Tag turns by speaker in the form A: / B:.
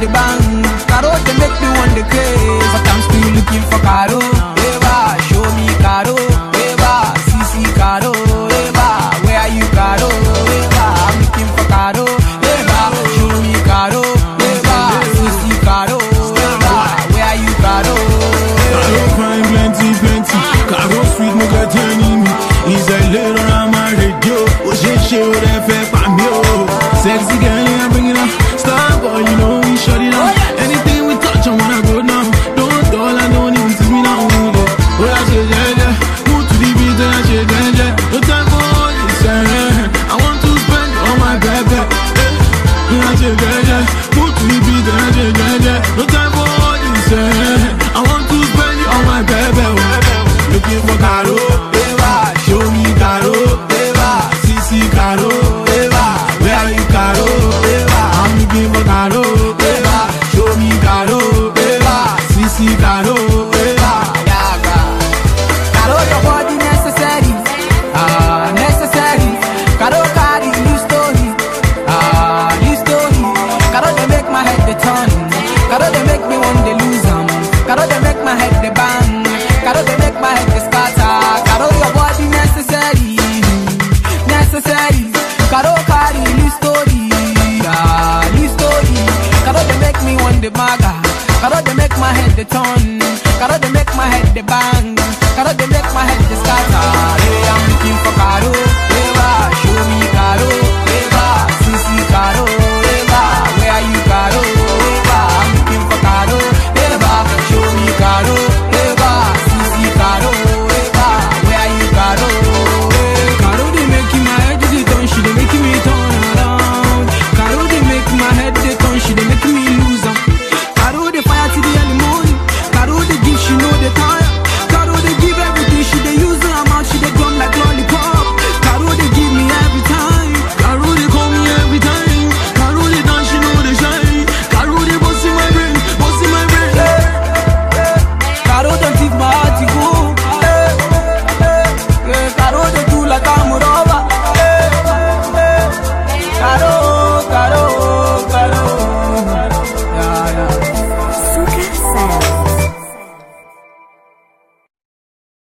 A: the bank. Caro, they make me want the craze, but I'm still looking for Caro. Eva, show me Caro. Eva, CC Caro. Eva, where are you Caro? Eva, I'm looking for Caro. Eva, show me Caro. Eva, CC Caro. Eva, where are you Caro?
B: Caro fine, plenty. Caro sweet, no got enemy. He's a little on my radio. Oh, she would have fed by me. Sexy girl, yeah, bring it up. Star boy, you know we shut it up. Anything we touch, I wanna go now. Don't dull, I don't even see me now. Oh, I say, yeah. Move to the beat, and I say, yeah. No time for all this, I want to spend all my baby. I say, yeah. Move to the beat, and I say, yeah. No time for all this, I want to spend all my baby. Looking for Caro, Eva, show me Caro, Eva, CC Caro, Eva, where are you Caro, Eva, I'm looking for Caro, Eva, show me Caro, Eva, CC Caro, Eva.
A: Yaga, Caro, your body necessary, necessary. Caro, carry new story, new story. Caro, they make my head the turn. Caro, they make me want to lose them. Caro, they make my head the bang. Caro, they make my head the scatter. Caro, your body necessary, necessary. Caro, carry new story, new story. Caro, they make me want the maga. Caro, they make my head the turn. Caro, they make my head the bang.